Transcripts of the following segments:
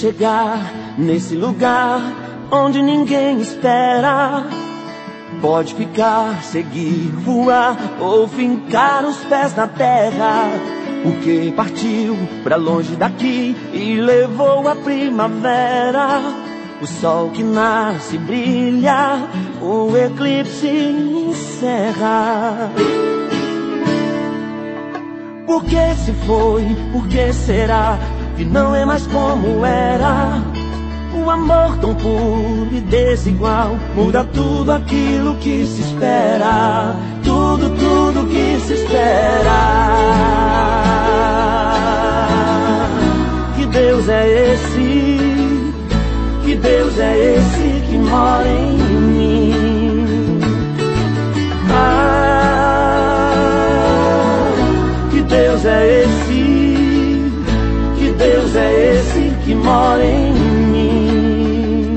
chegar nesse lugar onde ninguém espera, pode ficar, seguir, voar ou fincar os pés na terra, porque partiu pra longe daqui e levou a primavera. O sol que nasce brilha, o eclipse encerra. Por que se foi? Por que será que não é mais como era? O amor tão puro e desigual muda tudo aquilo que se espera. Tudo, tudo que se espera. Que Deus é esse? Que Deus é esse que mora em mim? Que Deus é esse? Que Deus é esse que mora em mim?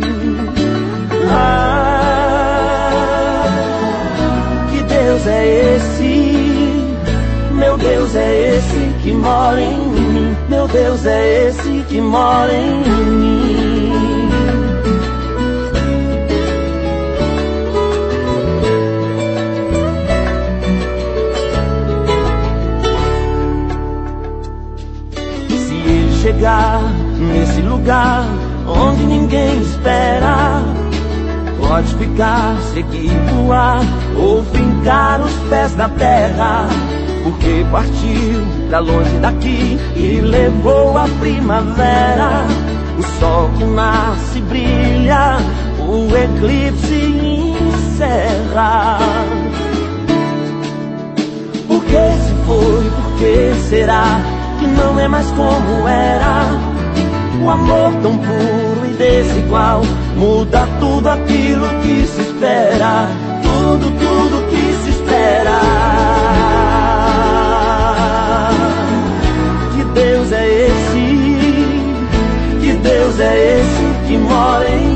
Que Deus é esse? Meu Deus é esse que mora em mim. Meu Deus é esse que mora em mim. Chegar nesse lugar onde ninguém espera, pode ficar, seguir, voar ou fincar os pés na terra, porque partiu pra longe daqui e levou a primavera. O sol que nasce brilha, o eclipse encerra. Por que se foi? Por que será que não é mais como era? O amor tão puro e desigual muda tudo aquilo que se espera. Tudo, tudo que se espera. Que Deus é esse? Que Deus é esse que mora em